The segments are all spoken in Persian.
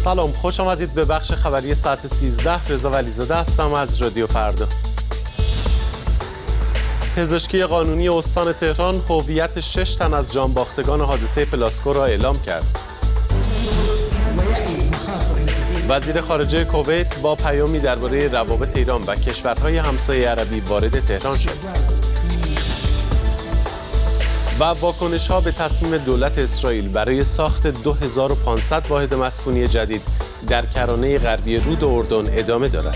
سلام، خوش آمدید به بخش خبری ساعت 13. رضا ولیزاده هستم از رادیو فردا. پزشکی قانونی استان تهران هویت 6 تن از جانباختگان حادثه پلاسکو را اعلام کرد. وزیر خارجه کویت با پیامی درباره روابط ایران و کشورهای همسایه عربی وارد تهران شد. و واکنش‌ها به تصمیم دولت اسرائیل برای ساخت 2500 واحد مسکونی جدید در کرانه غربی رود اردن ادامه دارد.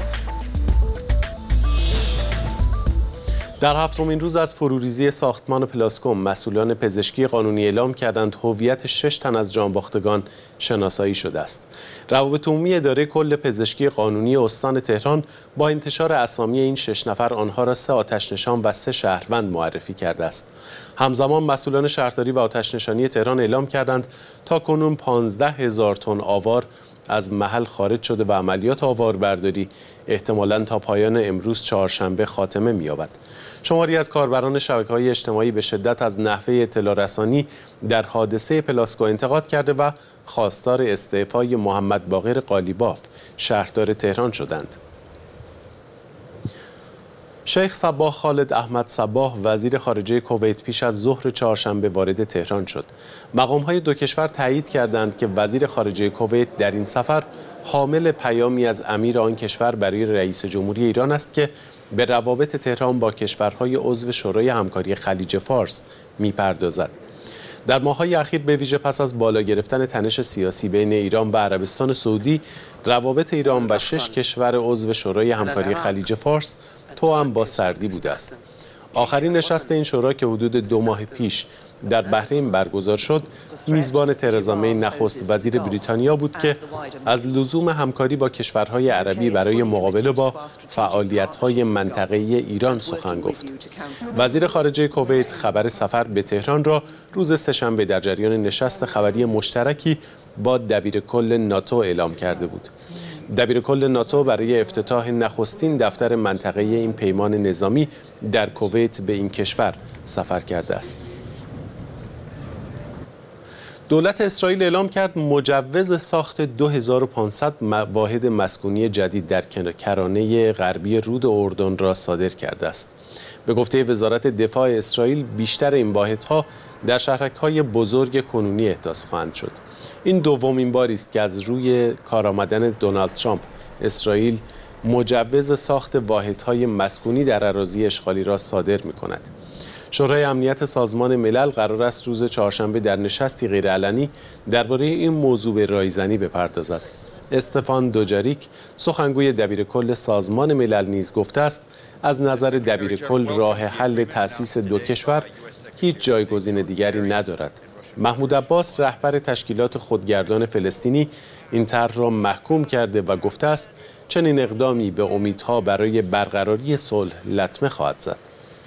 در هفتمین روز از فروریزی ساختمان پلاسکو، مسئولان پزشکی قانونی اعلام کردند هویت 6 تن از جانباختگان شناسایی شده است. روابط عمومی اداره کل پزشکی قانونی استان تهران با انتشار اسامی این 6 نفر آنها را 3 آتش‌نشان و 3 شهروند معرفی کرده است. همزمان مسئولان شهرداری و آتش‌نشانی تهران اعلام کردند تاکنون 15,000 تن آوار از محل خارج شده و عملیات آواربرداری احتمالاً تا پایان امروز چهارشنبه خاتمه می‌یابد. شماری از کاربران شبکه‌های اجتماعی به شدت از نحوه اطلاع رسانی در حادثه پلاسکو انتقاد کرده و خواستار استعفای محمد باقر قالیباف شهردار تهران شدند. شیخ صباح خالد احمد صباح وزیر خارجه کویت پیش از ظهر چهارشنبه وارد تهران شد. مقام‌های دو کشور تایید کردند که وزیر خارجه کویت در این سفر حامل پیامی از امیر آن کشور برای رئیس جمهوری ایران است که به روابط تهران با کشورهای عضو شورای همکاری خلیج فارس می‌پردازد. در ماه‌های اخیر به ویژه پس از بالا گرفتن تنش سیاسی بین ایران و عربستان سعودی، روابط ایران و 6 کشور عضو شورای همکاری خلیج فارس توأم با سردی بوده است. آخرین نشست این شورا که حدود 2 ماه پیش در بحرین برگزار شد، میزبان ترزا می نخست وزیر بریتانیا بود که از لزوم همکاری با کشورهای عربی برای مقابله با فعالیت‌های منطقه‌ای ایران سخن گفت. وزیر خارجه کویت خبر سفر به تهران را روز سه‌شنبه در جریان نشست خبری مشترکی با دبیرکل ناتو اعلام کرده بود. دبیرکل ناتو برای افتتاح نخستین دفتر منطقه‌ای این پیمان نظامی در کویت به این کشور سفر کرده است. دولت اسرائیل اعلام کرد مجوز ساخت 2500 واحد مسکونی جدید در کرانه غربی رود اردن را صادر کرده است. به گفته وزارت دفاع اسرائیل بیشتر این واحدها در شهرک‌های بزرگ کنونی احداث خواهند شد. این دومین باری است که از روی کار آمدن دونالد ترامپ اسرائیل مجوز ساخت واحدهای مسکونی در اراضی اشغالی را صادر می‌کند. شورای امنیت سازمان ملل قرار است روز چهارشنبه در نشستی غیرعلنی درباره این موضوع به رایزنی بپردازد. استفان دوجاریک سخنگوی دبیرکل سازمان ملل نیز گفته است از نظر دبیرکل راه حل تأسیس 2 کشور هیچ جایگزین دیگری ندارد. محمود عباس رهبر تشکیلات خودگردان فلسطینی این طرح را محکوم کرده و گفته است چنین اقدامی به امیدها برای برقراری صلح لطمه خواهد زد.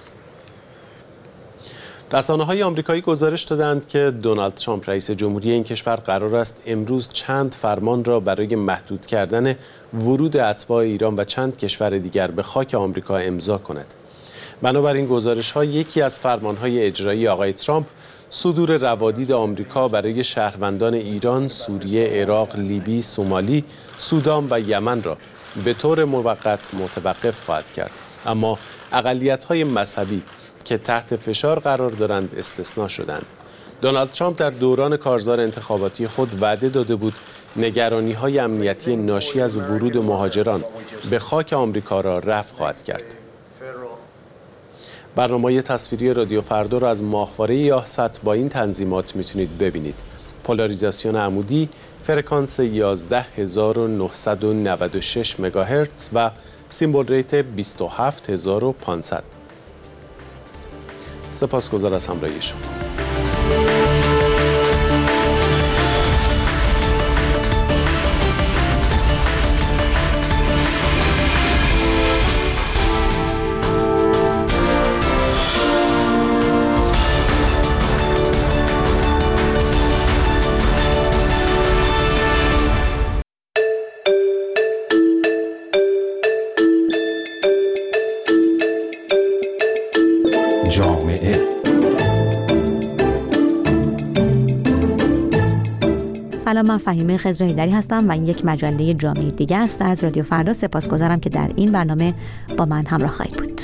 رسانه‌های آمریکایی گزارش دادند که دونالد ترامپ رئیس جمهوری این کشور قرار است امروز چند فرمان را برای محدود کردن ورود اتباع ایران و چند کشور دیگر به خاک آمریکا امضا کند. بنابراین گزارش‌ها یکی از فرمان‌های اجرایی آقای ترامپ صدور روادید آمریکا برای شهروندان ایران، سوریه، عراق، لیبی، سومالی، سودان و یمن را به طور موقت متوقف خواهد کرد. اما اقلیت‌های مذهبی که تحت فشار قرار دارند استثناء شدند. دونالد ترامپ در دوران کارزار انتخاباتی خود وعده داده بود نگرانی‌های امنیتی ناشی از ورود مهاجران به خاک آمریکا را رفع خواهد کرد. برنامه تصویری رادیو فردا را از ماهواره یاهست با این تنظیمات میتونید ببینید. پولاریزاسیون عمودی، فرکانس 11996 مگاهرتز و سیمبل ریت 27500. سپاسگزار از همراهی شما. جامعه سلام، من فهیمه خضرهیدری هستم و این یک مجله جامعه دیگه است از رادیو فردا. سپاسگزارم که در این برنامه با من همراه خواهید بود.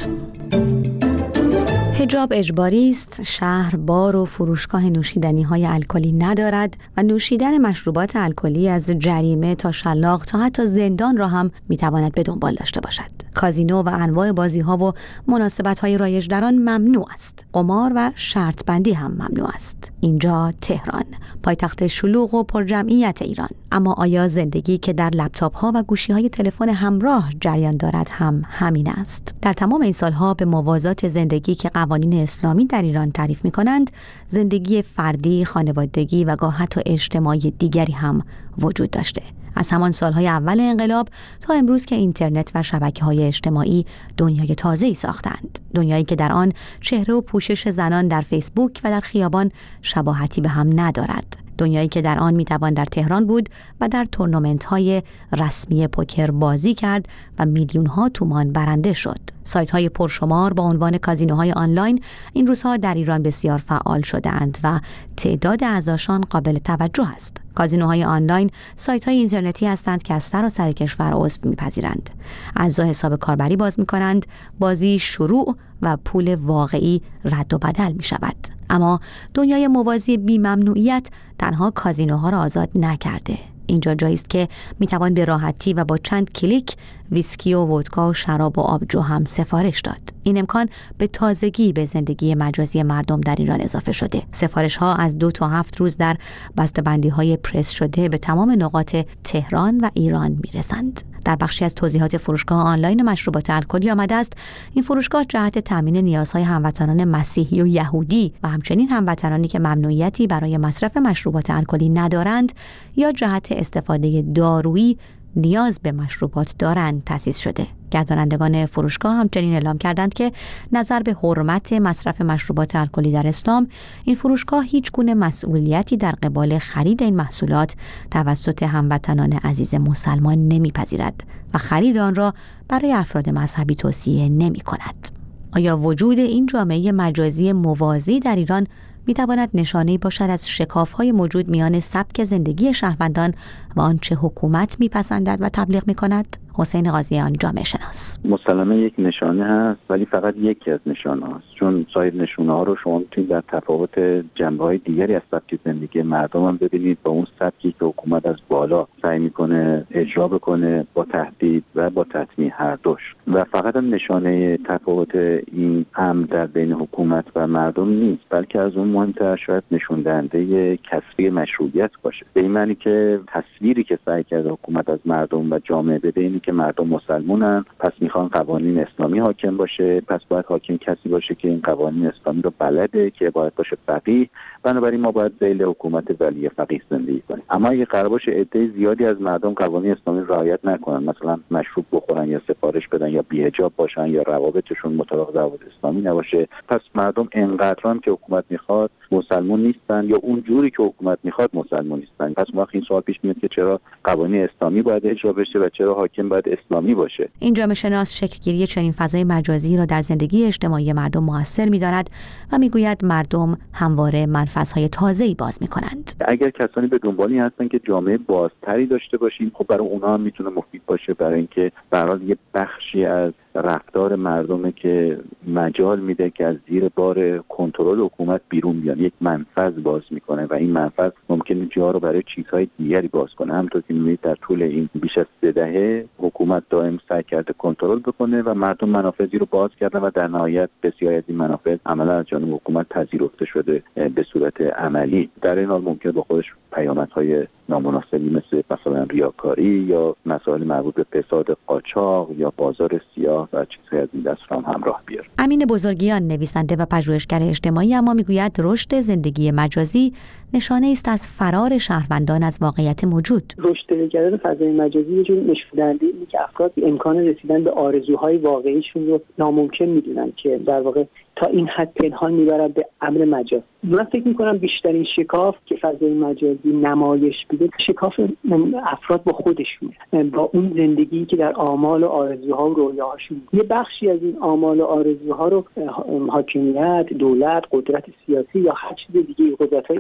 حجاب اجباری است، شهر بار و فروشگاه نوشیدنی‌های الکلی ندارد و نوشیدن مشروبات الکلی از جریمه تا شلاق تا حتی زندان را هم می‌تواند به دنبال داشته باشد. کازینو و انواع بازی‌ها و مناسبت‌های رایج در آن ممنوع است. قمار و شرط بندی هم ممنوع است. اینجا تهران، پایتخت شلوغ و پرجمعیت ایران. اما آیا زندگی که در لپتاپ‌ها و گوشی‌های تلفن همراه جریان دارد هم همین است؟ در تمام این سال‌ها به موازات زندگی که قوانین اسلامی در ایران تعریف می‌کنند، زندگی فردی، خانوادگی و گاه حتی اجتماعی دیگری هم وجود داشته. از همان سالهای اول انقلاب تا امروز که اینترنت و شبکه‌های اجتماعی دنیای تازه‌ای ساختند. دنیایی که در آن چهره و پوشش زنان در فیسبوک و در خیابان شباهتی به هم ندارد. دنیایی که در آن میتوان در تهران بود و در تورنمنت‌های رسمی پوکر بازی کرد و میلیون‌ها تومان برنده شد. سایت‌های پرشمار با عنوان کازینوهای آنلاین این روزها در ایران بسیار فعال شده‌اند و تعداد اعضاشان قابل توجه است. کازینوهای آنلاین سایت‌های اینترنتی هستند که از سراسر کشور عضو می‌پذیرند. اعضا حساب کاربری باز می‌کنند، بازی شروع و پول واقعی رد و بدل می‌شود. اما دنیای موازی بی‌ممنوعیت تنها کازینوها را آزاد نکرده. اینجا جایی است که میتوان به راحتی و با چند کلیک ویسکی و ودکا و شراب و آبجو هم سفارش داد. این امکان به تازگی به زندگی مجازی مردم در ایران اضافه شده. سفارش ها از 2 تا 7 روز در بسته‌بندی های پرس شده به تمام نقاط تهران و ایران میرسند. در بخشی از توضیحات فروشگاه آنلاین مشروبات الکلی آمده است این فروشگاه جهت تامین نیازهای هموطنان مسیحی و یهودی و همچنین هموطنانی که ممنوعیتی برای مصرف مشروبات الکلی ندارند یا جهت استفاده دارویی نیاز به مشروبات دارند تأسیس شده. گردانندگان فروشگاه همچنین اعلام کردند که نظر به حرمت مصرف مشروبات الکلی در اسلام، این فروشگاه هیچ گونه مسئولیتی در قبال خرید این محصولات توسط هموطنان عزیز مسلمان نمیپذیرد و خرید آن را برای افراد مذهبی توصیه نمی‌کند. آیا وجود این جامعه مجازی موازی در ایران می‌تواند نشانه‌ای باشد از شکاف‌های موجود میان سبک زندگی شهروندان و آنچه حکومت می‌پسندد و تبلیغ می‌کند؟ حسین قاضیان، جامعه شناس: مسلماً یک نشانه هست، ولی فقط یکی از نشانه هست، چون سایر نشونه ها رو شما میتونید در تفاوت جنبه‌های دیگری از سبک زندگی مردم هم ببینید، با اون سبکی که حکومت از بالا سعی میکنه اجرا بکنه با تهدید و با تطمیع هر دوش. و فقط هم نشانه تفاوت این امر در بین حکومت و مردم نیست، بلکه از اون مهمتر شاید نشون دهنده کسری مشروعیت باشه. به این معنی که تصویری که سعی کرده حکومت از مردم و جامعه بده که مردم مسلمونن، پس میخوان قوانین اسلامی حاکم باشه، پس باید حاکم کسی باشه که این قوانین اسلامی رو بلده، که باید باشه فقیه، بنابراین ما باید ذیل حکومت ولی فقیه زندگی کنیم. اما اگه قرار باشه عده زیادی از مردم قوانین اسلامی رعایت نکنن، مثلا مشروب بخورن یا سفارش بدن یا بی‌حجاب باشن یا روابطشون مطابق روابط اسلامی نباشه، پس مردم انقدرام که حکومت میخواد مسلمان نیستن یا اون جوری که حکومت میخواد مسلمان نیستن. پس وقتی این سوال پیش میاد که چرا قوانین اسلامی باید اجرا بشه و چرا حاکم باید اسلامی باشه. این جامعه شناس شکل‌گیری چنین فضای مجازی را در زندگی اجتماعی مردم موثر می‌داند و می‌گوید مردم همواره منفذهای تازه‌ای باز می‌کنند. اگر کسانی به دنبالی هستن که جامعه بازتری داشته باشیم، خب برای اونها هم میتونه مفید باشه، برای اینکه به هر حال یه بخشی از رفتار مردمه که مجال میده که از زیر بار کنترل حکومت بیرون بیان، یک منفذ باز میکنه و این منفذ ممکنه جا رو برای چیزهای دیگری باز کنه. همونطور که می‌بینید در طول این بیش از 3 دهه حکومت دائم سعی کرده کنترل بکنه و مردم منافذی رو باز کردن و در نهایت بسیاری از این منافذ عملا از جانب حکومت پذیرفته شده به صورت عملی. در این حال ممکنه با خودش پیامدهای نامناسبی مثلا ریاکاری یا مسائل مربوط به فساد قاچاق یا بازار سیاه و چیزهای از این دست هم همراه بیاره. امین بزرگیان، نویسنده و پژوهشگر اجتماعی، اما میگوید رشد زندگی مجازی نشانه است از فرار شهروندان از واقعیت موجود. رشد پیدا فضای مجازی یه جور نشون دهنده اینه که افراد امکان رسیدن به آرزوهای واقعیشون رو ناممکن میدونن، که در واقع تا این حد پنهان میبرن به امر مجاز. من فکر میکنم بیشترین شکاف که فضای مجازی نمایش میده شکاف افراد با خودشون، با اون زندگی که در آمال و آرزوها و رویاهاشون. یه بخشی از این آمال و آرزوها رو حاکمیت، دولت، قدرت سیاسی یا هر چیز دیگه، قدرت‌های اجتماعی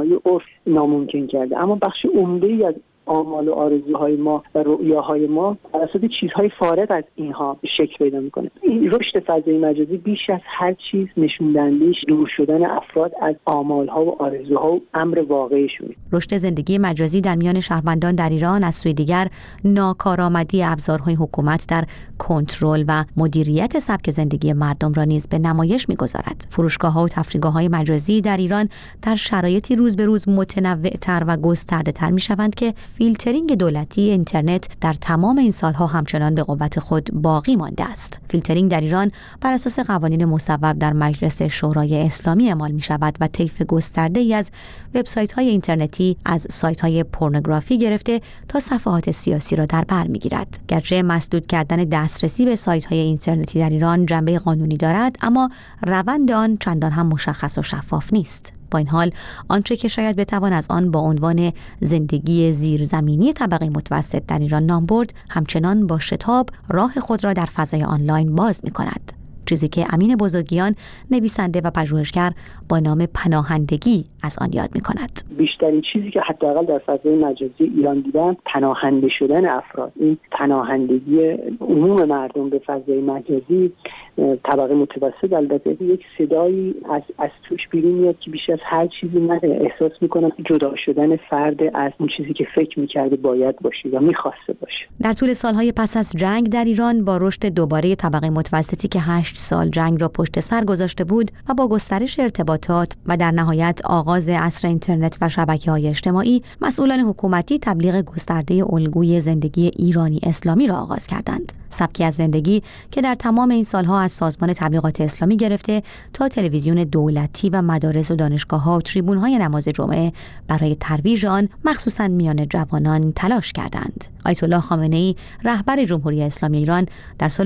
اجتماعی عرف ناممکن کرده. اما بخش عمده‌ای از آمال و آرزوهای ما و رؤیاهای ما توسط چیزهای فارغ از اینها شکل پیدا میکنه. این رشد فضای مجازی بیش از هر چیز نشون دهنده‌اش دور شدن افراد از آمالها و آرزوها و امر واقعیشونه. رشد زندگی مجازی در میان شهروندان در ایران از سوی دیگر ناکارآمدی ابزارهای حکومت در کنترل و مدیریت سبک زندگی مردم را نیز به نمایش می‌گذارد. فروشگاه‌ها و تفریحگاه‌های مجازی در ایران در شرایطی روز به روز متنوع‌تر و گسترده‌تر می‌شوند که فیلترینگ دولتی اینترنت در تمام این سالها همچنان به قوت خود باقی مانده است. فیلترینگ در ایران بر اساس قوانین مصوب در مجلس شورای اسلامی اعمال می شود و طیف گسترده‌ای از وبسایت‌های اینترنتی از سایت‌های پورنوگرافی گرفته تا صفحات سیاسی را در بر می‌گیرد. گرچه مسدود کردن دسترسی به سایت‌های اینترنتی در ایران جنبه قانونی دارد، اما روند آن چندان هم مشخص و شفاف نیست. با این حال آنچه که شاید بتوان از آن با عنوان زندگی زیرزمینی طبقه متوسط در ایران نام برد، همچنان با شتاب راه خود را در فضای آنلاین باز می‌کند. چیزی که امین بزرگیان، نویسنده و پژوهشگر، با نام پناهندگی از آن یاد می‌کند. بیشترین چیزی که حداقل در فضای مجازی ایران دیدم پناهنده شدن افراد. این پناهندگی عموم مردم به فضای مجازی، طبقه متوسط، البته یک صدایی از توش بیرون میاد که بیش از هر چیزی من احساس میکنم جدا شدن فرد از اون چیزی که فکر میکرده باید باشه یا میخواسته باشه. در طول سالهای پس از جنگ در ایران با رشد دوباره طبقه متوسطی که 8 سال جنگ را پشت سر گذاشته بود و با گسترش ارتباطات و در نهایت آغاز عصر اینترنت و شبکه‌های اجتماعی، مسئولان حکومتی تبلیغ گسترده الگوی زندگی ایرانی اسلامی را آغاز کردند. سبکی از زندگی که در تمام این سالها از سازمان تبلیغات اسلامی گرفته تا تلویزیون دولتی و مدارس و دانشگاه‌ها و تریبون‌های نماز جمعه برای ترویج آن مخصوصاً میان جوانان تلاش کردند. آیت الله خامنه‌ای، رهبر جمهوری اسلامی ایران، در سال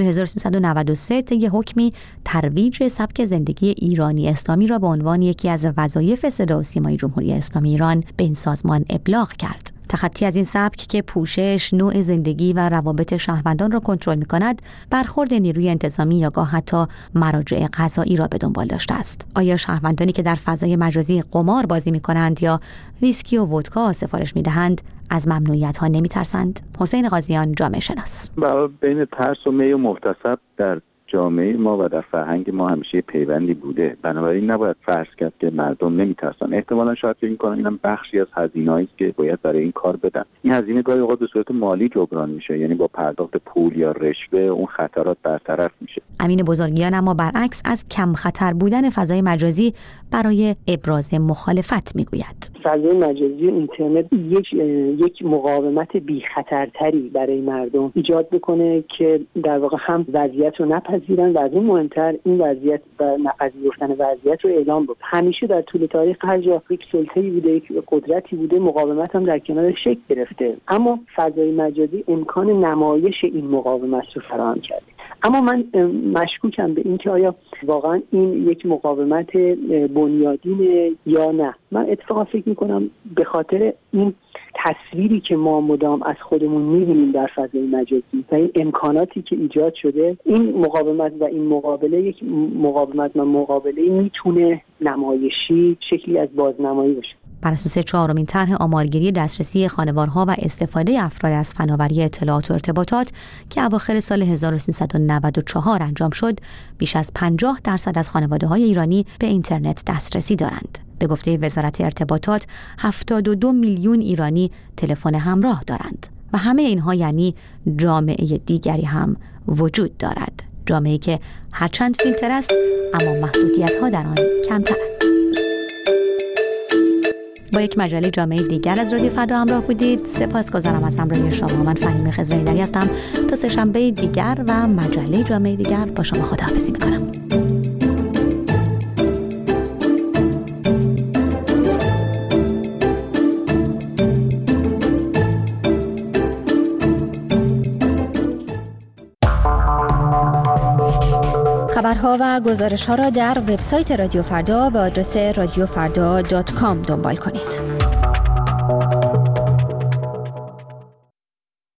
1393 طی حکمی ترویج سبک زندگی ایرانی اسلامی را به عنوان یکی از وظایف صدا و سیمای جمهوری اسلامی ایران به این سازمان ابلاغ کرد. تخطی از این سبک که پوشش، نوع زندگی و روابط شهروندان را کنترل می‌کند، برخورد نیروی انتظامی یا گاه حتی مراجع قضایی را به دنبال داشته است. آیا شهروندانی که در فضای مجازی قمار بازی می‌کنند یا ویسکی و ودکا سفارش می‌دهند از ممنوعیت‌ها نمی‌ترسند؟ حسین قاضیان، جامعه شناس. بین ترس و می و محتسب در جامعه ما و در فرهنگ ما همیشه پیوندی بوده. بنابراین نباید فرض کرد که مردم نمیترسن. احتمالاً شاید فکر می‌کنن اینم بخشی از هزینه‌ای است که باید برای این کار بدن. این هزینه گاهی اوقات به صورت مالی جبران میشه، یعنی با پرداخت پول یا رشوه اون خطرات برطرف میشه. امین بزرگیان اما برعکس از کم خطر بودن فضای مجازی برای ابراز مخالفت میگوید. فضای مجازی اینترنت یک مقاومت بی خطرتری برای مردم ایجاد بکنه که در واقع هم وضعیت رو نپذیرن و از این مهمتر این وضعیت و نپذیرفتن وضعیت رو اعلام بکنن. همیشه در طول تاریخ هر جا یک سلطه‌ای بوده، یک قدرتی بوده، مقاومت هم در کنار شکل گرفته، اما فضای مجازی امکان نمایش این مقاومت رو فراهم کرده. اما من مشکوکم به این که آیا واقعا این یک مقاومت بنیادینه یا نه. من اتفاقا فکر میکنم به خاطر این تصویری که ما مدام از خودمون می‌بینیم در فضای مجازی و این امکاناتی که ایجاد شده، این مقاومت و این مقابله یک مقابله میتونه نمایشی، شکلی از بازنمایی باشه. بر اساس 4مین طرح آمارگیری دسترسی خانوارها و استفاده افراد از فناوری اطلاعات و ارتباطات که اواخر سال 1394 انجام شد، بیش از 50% از خانواده‌های ایرانی به اینترنت دسترسی دارند. به گفته وزارت ارتباطات 72 میلیون ایرانی تلفن همراه دارند و همه اینها یعنی جامعه دیگری هم وجود دارد. جامعه‌ای که هرچند فیلتر است اما محدودیت‌ها در آن کمترند. با یک مجله جامعه دیگر از رادیو فردا همراه بودید. سپاسگزارم از همراهی شما. من فهیمه خضرایی‌دری هستم. تا سه‌شنبه دیگر و مجله جامعه دیگر با شما خداحافظی می‌کنم. خبرها و گزارش‌ها را در وبسایت رادیو فردا به آدرس radiofarda.com دنبال کنید.